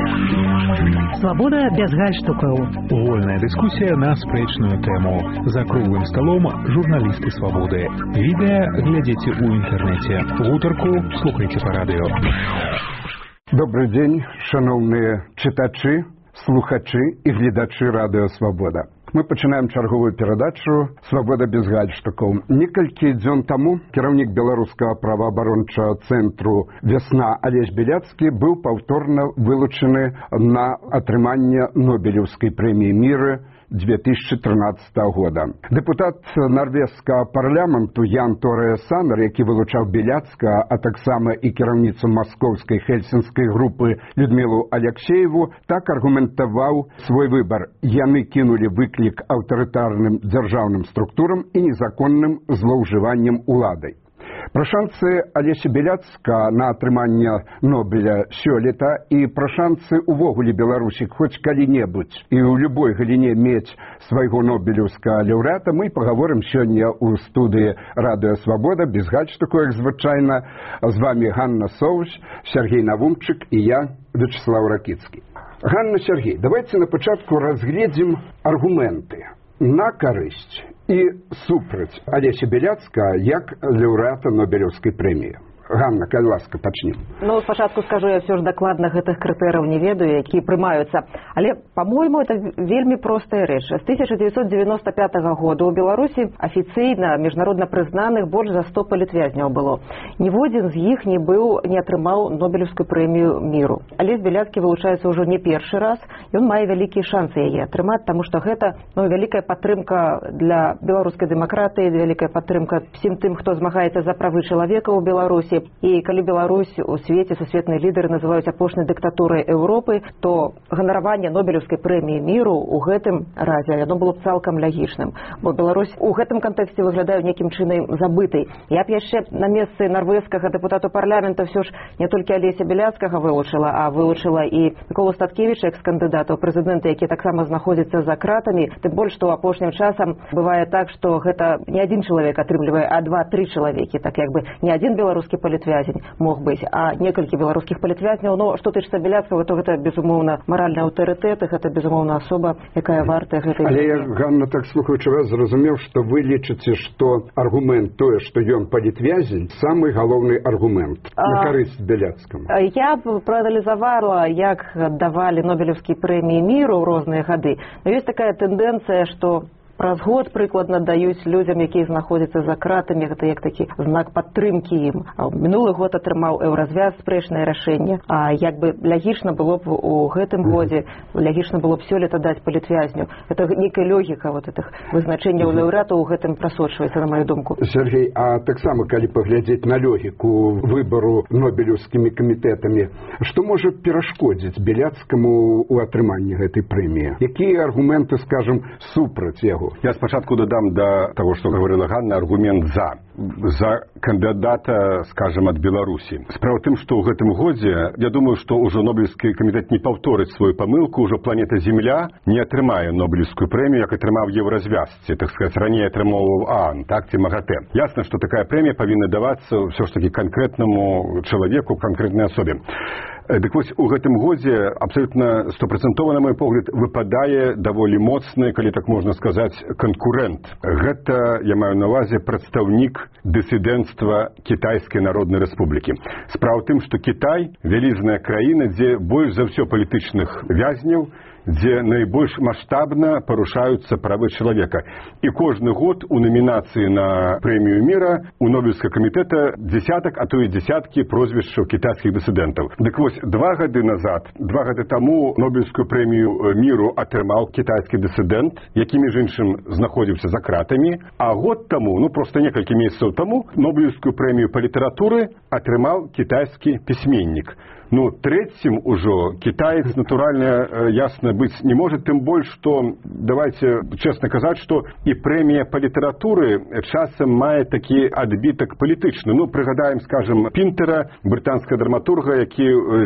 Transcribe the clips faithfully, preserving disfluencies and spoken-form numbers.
Свабода без гальштукаў. Вольная дыскусія на спрэчную тэму. За круглым сталом журналісты свабоды. Відэа глядзіце ў інтэрнэце. Гутарку слухайце па радыё. Добрый дзень, шановныя чытачы, слухачы і гледачы радыё Свабода. Мы пачынаем чарговую перадачу «Свабода без гальштукаў». Некалькі дзён таму кіраўнік беларускага праваабарончага цэнтру «Вясна» Алесь Беляцкі быў паўторна вылучаны на атрыманне Нобелеўскай прэміі міру две тысячи тринадцатого года. Депутат норвежского парламенту Ян Торе Саннер, які вылучаў Беляцкага, а таксама і кіраўніцу маскоўскай хельсінскай групы Людмілу Алексееву, так аргументаваў свой выбар. Яны кінулі выклік аўтарытарным дзяржаўным структурам і незаконным злоўжываннем уладай. Пра шансы Алеся Беляцкага на атрыманне Нобеля сёлета і пра шансы увогуле Беларусі хоць калі-небудзь і ў любой галіне мець свайго нобелеўскага лаўрэата мы пагаворым сёння ў студыі радыё Свабода без гальштукаў, як звычайна. З вами Ганна Соўч, Сергей Навумчык і я, Вячеслав Ракіцкі. Ганна, Сергей, давайте на пачатку разгледзім аргументы на карысць і супраць Алеся Беляцкага як лаўрэата Нобелеўскай прэміі. Ганна, калі ласка, пачнем. Ну, спачатку скажу, я все ж дакладна гэтых крытэрыяў не ведаю, якія прымаюцца. Але, по-мойму, это вельмі простая рэч. З тысяча девятьсот девяносто пятого года ў Беларусі афіцыйна міжнародна прызнаных больш за сто палітвязняў было. Ніводзін з іх не быў, не атрымаў Нобелеўскую прэмію міру. Алесь Беляцкі вылучаецца ўжо не першы раз, ён мае вялікія шансы яе атрымаць, таму што гэта ну, вялікая падтрымка для беларускай дэмакратыі, вялікая падтрымка всім тым, хто змагаецца за правы чалавека ў Беларусі. І калі Беларусь у свеце сусветныя лідары называюць апошняй дыктатурай Еўропы, то ганараванне Нобелеўскай прэміі міру ў гэтым разе яно было б цалкам лагічным. Бо Беларусь у гэтым кантэксце выглядае нейкім чынам забытай. Я б яшчэ на месцы нарвежскага дэпутата парламента ўсё ж не толькі Алеся Беляцкага вылучыла, а вылучыла і Міколу Статкевіча, экс-кандыдата ў прэзідэнты, які таксама знаходзіцца за кратамі. Тым больш, што апошнім часам бывае так, што гэта не адзін чалавек атрымлівае, а два-тры чалавекі. Так як бы не адзін беларускі палітвязень мог быць, а некалькі беларускіх палітвязняў. Но што тычыцца Беляцкага, то гэта, безумоўна, маральны аўтарытэт, і гэта, безумоўна, асоба, якая вартая гэтай... Але я, Ганна, так слухаючы вас, зразумеў, што вы лічыце, што аргумент тое, што ён палітвязень, самы галоўны аргумент на карысць Беляцкаму. Я б прааналізавала, як давалі Нобелеўскія прэміі міру ў розныя гады. Но ёсць такая тэндэнцыя, што праз год прыкладна даюць людзям, якія знаходзяцца за кратамі, гэта як такі знак падтрымкі ім. Мінулы год атрымаў еўразвяз спрэчнае рашэнне, а як бы лягічна было б у гэтым годзе, лягічна было б сёлета даць палітвязню. Это нейкая логіка вот этих вызначэнняў лаўрэатаў у гэтым прасочваецца, на маю думку. Сергей, а таксама, калі паглядзець на логіку выбару нобелеўскімі камітэтамі, што можа перашкодзіць Беляцкаму ў атрыманні гэтай прэміі? Якія аргументы, скажем, супраць яго? Я спочатку додам до того, что говорила Ганна, аргумент за. За кандидата, скажем, от Беларуси. Справа в том, что в этом годе, я думаю, что уже Нобелевский комитет не повторит свою помылку, уже планета Земля не отримає Нобелевскую премию, как отримав в Еврозвязці, так сказать, ранее отримав ААН, так, ці МАГАТЭ. Ясно, что такая премия повинна даваться все ж таки конкретному человеку, конкретной особе. Так вось, у гэтым годзе абсолютно стопроцентова, на мой погляд, выпадае даволі моцны, калі так можна сказаць, канкурэнт. Гэта, я маю на ўвазе, прадстаўнік дысідэнцтва Кітайскай Народнай Рэспублікі. Справа ў тым, што Кітай – вялізная краіна, дзе больш за ўсё палітычных вязняў, дзе найбольш маштабна парушаюцца правы чалавека. І кожны год у намінацыі на прэмію міра у Нобелевскага камітэта дзесятак, а то і дзесяткі прозвішчаў кітайскіх дысідэнтаў. Дык вось, два гады назад, два гады таму Нобелевскую прэмію міру атрымаў кітайскі дысідэнт, які, між іншым, знаходзіўся за кратамі, а год таму, ну проста некалькі месяцаў таму, Нобелевскую прэмію па літаратуры атрымаў кітайскі пісьменнік. Ну, третьим уже китаец, натурально, ясно быть не может, тем больше, что, давайте честно сказать, что и премия по литературе часом мает такий отбиток політичный. Ну, пригадаем, скажем, Пінтера, британского драматурга, який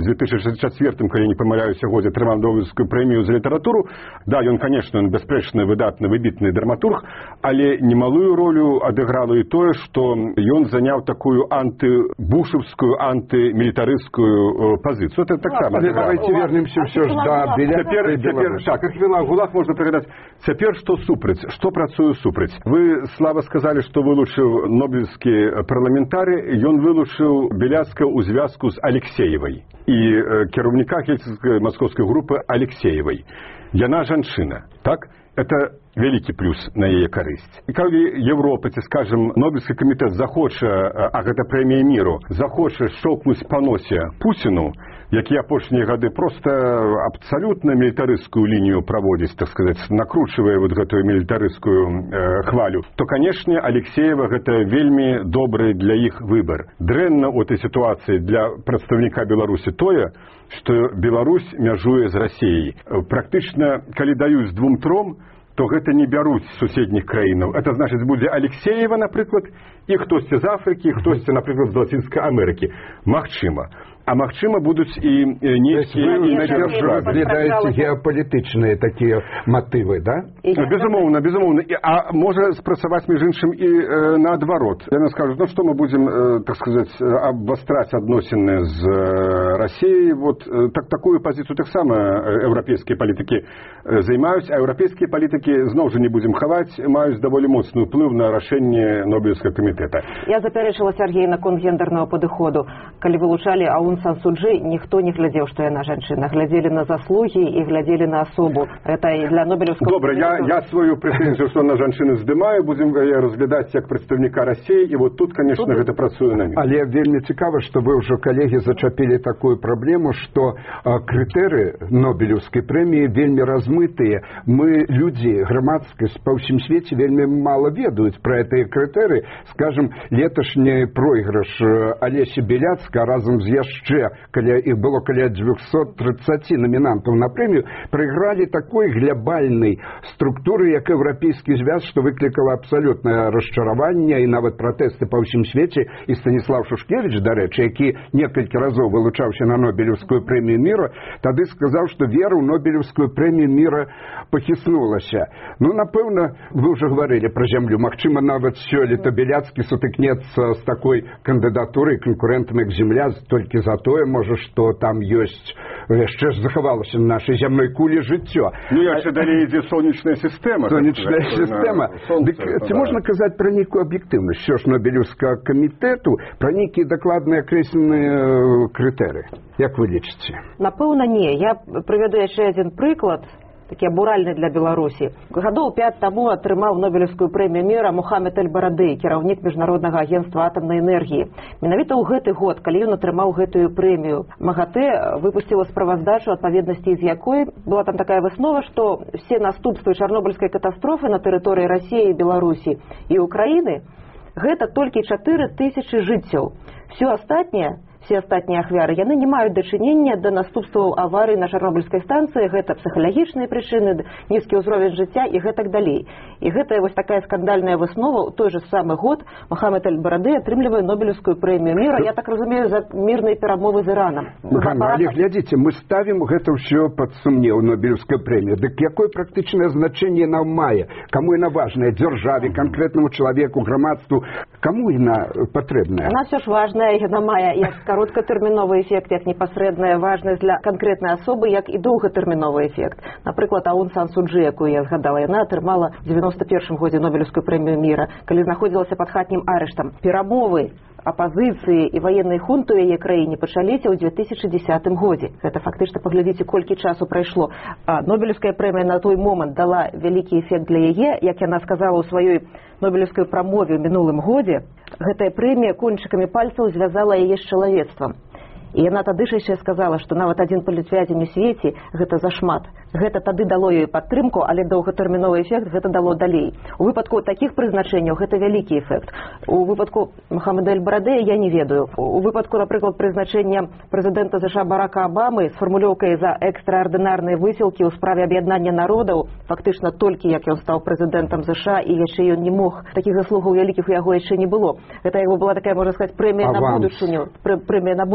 дзве тысячы чацвёртым, калі не памыляюся, годзе атрымаў Нобелеўскую прэмію за літаратуру. Да, ён, канешне, ён бясспрэчны, выдатны, выбітны драматург, але немалую ролю адыграла і тое, што ён заняў такую антыбушевскую, антымілітарысцкую пазіцыю. Это таксама. Але давайте вернемся все ж да Беляцкай Беларусі. Так, архіпелаг ГУЛАГ можна прыгадаць. Цяпер што супраць? Што працуе супраць? Вы, Слава, сказалі, што вылучыў нобелевскі парламентарый, ён вылучыў Беляцкую ў звязку з Алексеевай і э, кіраўніка Ельцинскай маскоўскай групы Алексеевай. Яна жанчына, так? Это вялікі плюс на яе карысць. І калі Европа, ці, скажем, Нобелевскі камітэт захоча, а гэта прэмія міру, захоча шчоўкнуць па носе Пуціну, які апошнія гады проста абсалютна мілітарысцкую лінію праводзіць, так сказаць, накручвае вот гэтую мілітарысцкую э, хвалю, то, канешне, Алексеева гэта вельмі добры для іх выбар. Дрэнна ў этой сітуацыі для прадстаўніка Беларусі тое, што Беларусь мяжуе з Расіяй. Практычна, калі даюць двум-тром, то гэта не бяруць з суседніх краінаў. Это значыць, будзе Алексеева, напрыклад, і хтосьці з Афрыкі, хтосьці, напрыклад, з Лацінскай Амерыкі. Магчыма. А магчыма, будуць і нейкія разглядаеце геапалітычныя такія матывы, да? Безумоўна, безумоўна. А можа спрацаваць, між іншым, і э, наадварот. Яны скажуць, ну што мы будзем, э, так сказаць, абвастраць адносіны з э, Расіяй. Вот, э, так, такую пазіцыю таксама еўрапейскія палітыкі э, займаюць, а еўрапейскія палітыкі, зноў жа не будзем хаваць, маюць даволі моцны ўплыў на рашэнне Нобелевскага камітэта. Я запярэчыла, Сергей, наконт гендернага падыходу. Калі вылучалі Аун Сан Су Чжи, ніхто не глядзеў, што яна жанчына. Глядзелі на заслугі і глядзелі на асобу. Это і для Нобелевскага... Добра, я, я сваю прэтэнзію, што на жанчыны здымаю, будзем яе разглядаць як прадстаўніка Расіі, і вот тут, конечно, тут... гэта працуе на мір. Але вельмі цікава, што вы ўжо, калегі, зачапілі такую праблему, што крытэры Нобелевскай прэміі вельмі размытыя. Мы, людзі, грамадскасць па ўсім свеце вельмі мала ведаюць пра гэтыя крытэры. Скажем, леташні пройгрыш Алесі Беляцкай разам з яшчэ яшчэ, каля іх было каля дзвюсот трыццаці намінантаў на прэмію, прайгралі такой глябальнай структуры, як еўрапейскі звяз, што выклікала абсалютнае расчараванне і нават пратэсты па ўсім свеце. І Станіслав Шушкевіч, дарэчы, які некалькі разоў вылучаўся на Нобелевскую прэмію міра, тады сказаў, што вера ў Нобелевскую прэмію міра пахіснулася. Ну, напэўна, вы ўжо гаварылі пра зямлю. Магчыма, нават сёлета Беляцкі сутыкнецца з такой кандыдатурай канкурэнтам, як земля, толькі за тое, можа, што там ёсць, яшчэ ж захавалася на нашай зямной кулі жыццё. Ну, яшчэ далей ідзе сонечная сістэма. Сонечная сістэма. Дык ці можна казаць пра нейкую аб'ектыўнасць, що ж Нобелевскага камітэту, пра нейкія дакладныя акрэсленыя крытэры? Як вы лічыце? Напэўна, не. Я прывяду яшчэ адзін прыклад, такі абуральны для Беларусі. Гадоў пяць таму атрымаў Нобелевскую прэмію міра Мухаммед Аль-Барадэй, кіраўнік міжнароднага агенцтва атамнай энергіі. Менавіта ў гэты год, калі ён атрымаў гэтую прэмію, МАГАТЭ выпусціла справаздачу, адпаведнасці з якой была там такая выснова, што все наступствы чарнобыльскай катастрофы на тэрыторыі Расіі, Беларусі і Украіны гэта толькі чатыры тысячы жыццяў. Все астатняе все астатнія ахвяры, яны не маюць дачынення да наступстваў аварыі на чарнобыльскай станцыі, гэта псіхалагічныя прычыны, нізкі ўзровень жыцця і гэтак далей. І гэта вось такая скандальная выснова. У той же самы год Мухаммед Аль-Барадэй атрымлівае Нобелевскую прэмію міра, я так разумею, за мірныя перамовы з Іранам. Ганна, але глядзіце, мы ставім гэта ўсё пад сумнеў, Нобелевская прэмія. Дык якое практычнае значэнне яна мае? Каму яна важная? Дзяржаве, канкрэтнаму чалавеку, грамадству? Каму яна патрэбная? Яна ўсё ж важная, яна мае як кароткатэрміновы эфект, як непасрэдная важнасць для канкрэтнай асобы, як і доўгатэрміновы эфект. Напрыклад, Аун Сан Су Чжи, якую я згадала, яна атрымала ў дзевяноста першым годзе Нобелевскую прэмію міра, калі знаходзілася пад хатнім арыштам. Перамовы апазіцыі і ваеннай хунты ў яе краіне пачаліся ў дзве тысячы дзесятым годзе. Гэта фактычна, паглядзіце, колькі часу прайшло. А Нобелевская прэмія на той момант дала вялікі эфект для яе, як яна сказала ў сваёй Нобелевскай прамове ў мінулым годзе. Гэтая прэмія кончыкамі пальцаў звязала яе з чалавецтвам. І яна тады ж яшчэ сказала, што нават адзін палітвязень у свеце гэта зашмат. Гэта тады дало ёй падтрымку, але доўгатэрміновы эфект гэта дало далей. У выпадку такіх прызначэнняў гэта вялікі эфект. У выпадку Мухаммеда Аль-Барадэя я не ведаю. У выпадку, напрыклад, прызначэння прэзідэнта США Барака Абамы з фармулёўкай за экстраардынарныя высілкі ў справе аб'яднання народаў, фактычна толькі як ён стаў прэзідэнтам США, і яшчэ ён не мог. Такіх заслугаў вялікіх у яго яшчэ не было. Гэта яго была такая, можна сказаць, прэмія на будучыню, прэмія на будучыню.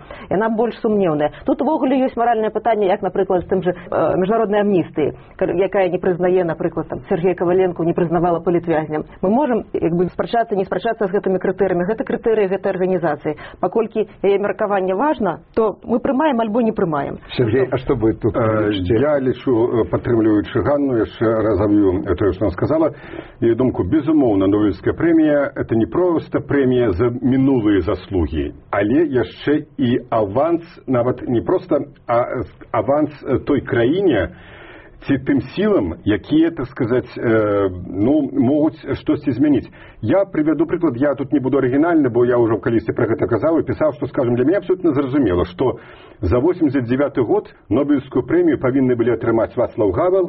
яна больш сумнеўная. Тут увогуле ёсць маральнае пытанне, як, напрыклад, з тым же э, міжнароднай амністыі, якая не прызнае, напрыклад, там, Сергея Коваленко не прызнавала палітвязням. Мы можам як бы спрачацца, не спрачацца з гэтымі крытэрыямі. Гэта крытэрыі гэтай арганізацыі. Паколькі яе меркаванне важна, то мы прымаем альбо не прымаем. Сергей, а што вы тут? Э, я лічу, падтрымліваючы Ганну, яшчэ разав'ю тое, што она сказала, яе думку, безумоўна, Нобелевская прэмія – это не проста прэмія за мінулыя заслугі, але яшчэ і аванс, нават не проста, а аванс той краіне, ці тым сілам, якія, так сказаць, э, ну, могуць штосьці змяніць. Я прывяду прыклад, я тут не буду арыгінальны, бо я ўжо калісьці пра гэта казаў і пісаў, што, скажем, для мяне абсолютна зразумела, што за восемьдесят девяты год Нобелевскую прэмію павінны былі атрымаць Вацлаў Гавел,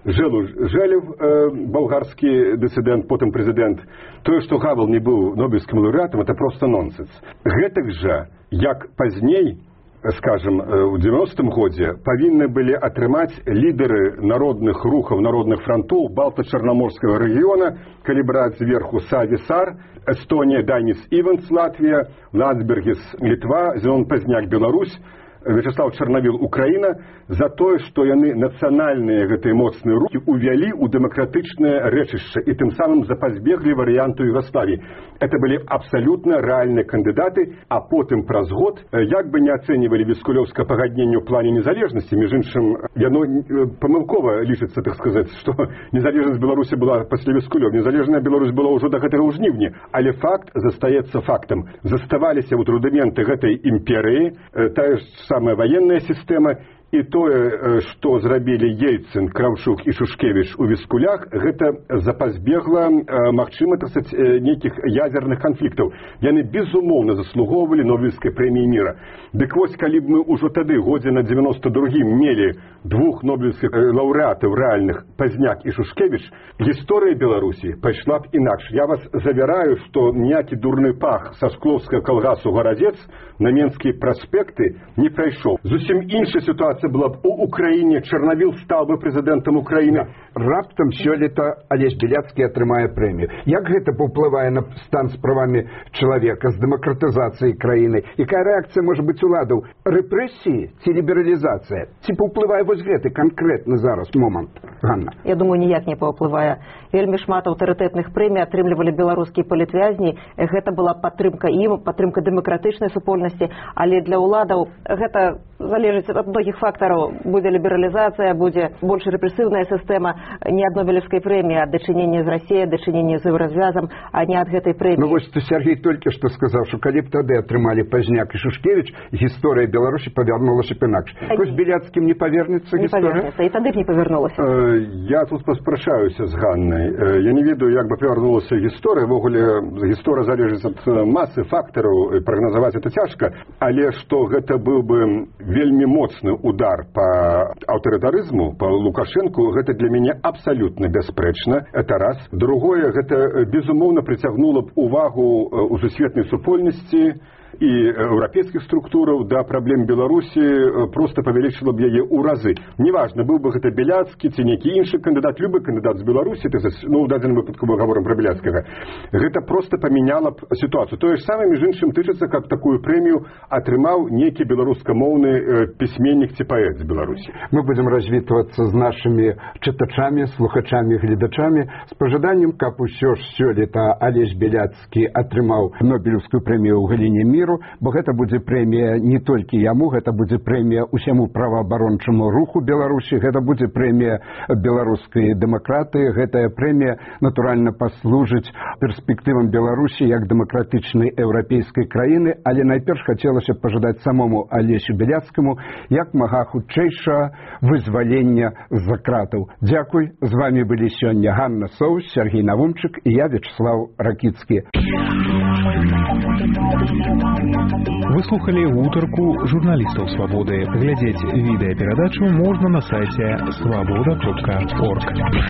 Желев, э, болгарскі дысідэнт, потым прэзідэнт. Тое, што Гавел не быў Нобелевскім лаўрэатам, это проста нонсенс. Гэтак жа, як пазней, скажем, у девяностым годзе павінны былі атрымаць лідары народных рухаў, народных франтоў Балта-Чарнаморскага рэгіёна, калі браць зверху Сааві Сар, Эстонія, Дайніс Іванс, Латвія, Ландсбергіс, Літва, Зенон Пазняк, Беларусь, Вячеслав Чарнавіл, Украіна, за тое, што яны нацыянальныя гэтыя моцныя рухі увялі ў дэмакратычнае рэчышча і тым самым запазбеглі варыянту Югославіі. Это былі абсалютна рэальныя кандыдаты, а потым праз год, як бы не ацэньвалі віскулёўскае пагадненне ў плане незалежнасці, між іншым, яно памылкова лічыцца, так сказаць, што незалежнасць Беларусі была пасля Віскулёў. Незалежная Беларусь была ўжо да гэтага ў жніўні, але факт застаецца фактам. Заставаліся вот рудыменты гэтай імперыі, тая ж самая военная система, и тое, што зрабілі Ельцин, Кравчук і Шушкевіч у Віскулях, гэта запазбегла, магчыма, так сказаць, нейкіх ядерных канфліктаў. Яны безумоўна заслугоўвалі Нобелевскай прэміі міра. Дык вось, калі б мы ўжо тады, годзе на девяносто другім, мелі двух нобелевскіх лаўрэатаў рэальных, Пазняк і Шушкевіч, гісторыя Беларусі пайшла б інакш. Я вас завяраю, што ніякі дурны пах са Шклоўскага калгасу Гарадзец на Менскія праспекты не прайшоў. Зусім іншая сітуацыя была б у Украіне, Чарнавіл стаў бы прэзідэнтам Украіны. Раптам сёлета Алесь Беляцкі атрымае прэмію. Як гэта паўплывае на стан з правамі чалавека, з дэмакратызацыяй краіны? Якая рэакцыя можа быць уладаў? Рэпрэсіі ці лібералізацыя? Ці паўплывае вось гэты канкрэтны зараз момант? Ганна. Я думаю, ніяк не паўплывае. Вельмі шмат аўтарытэтных прэмій атрымлівалі беларускія палітвязні. Гэта была падтрымка ім, падтрымка дэмакратычнай супольнасці, але для ўладаў гэта залежыць ад многіх фактараў. Будзе лібералізацыя, будзе больш рэпрэсіўная сістэма, не ад Нобелевскай прэміі, ад дачынення з Расіяй, дачынення з Еўразвязам, а не ад гэтай прэміі. Ну вось ты, Сергей, толькі што сказаў, што калі б тады атрымалі Пазняк і Шушкевіч, гісторыя Беларусі павярнулася б інакш. Вось Беляцкім не павернецца гісторыя? Не павернецца, і тады б не павярнулася. Я тут паспрачаюся з Ганнай. Я не ведаю, як бы павярнулася гісторыя. Ввогуле, гісторыя залежыць ад масы фактараў, і прагназаваць это цяжка, але што гэта быў бы вельмі моцны удар па аўтарытарызму, па Лукашэнку, гэта для мяне абсалютна бясспрэчна. Это раз. Другое, гэта безумоўна прыцягнула б увагу у сусветнай супольнасці і еўрапейскіх структураў да праблем Беларусі, просто павялічыла б яе ў разы. Неважна, быў бы гэта Беляцкі ці нейкі іншы кандыдат, любы кандыдат з Беларусі, ну, у дадзеным выпадку мы гаворым пра Беляцкага, гэта просто памяняла б сітуацыю. Тое ж самае, між іншым, тычыцца, каб такую прэмію атрымаў нейкі беларускамоўны пісьменнік ці паэт з Беларусі. Мы будзем развітвацца з нашымі чытачамі, слухачамі, гледачамі з пажаданнем, каб усё ж сёлета Алесь Беляцкі атрымаў Нобелевскую прэмію ў галіне міру, бо гэта будзе прэмія не толькі яму, гэта будзе прэмія ўсяму праваабарончаму руху Беларусі, гэта будзе прэмія беларускай дэмакратыі, гэтая прэмія, натуральна, паслужыць перспектывам Беларусі як дэмакратычнай еўрапейскай краіны, але найперш хацелася пажадаць самому Алесю Беляцкаму як мага хутчэйшага вызвалення з-за кратаў. Дзякуй, з вами былі сёння Ганна Соус, Сергей Навумчык і я, Вячеслав Ракіцкі. Вы слухали гутарку журналістаў «Свабоды». Глядзець відэаперадачу можна на сайце свабода кропка орг.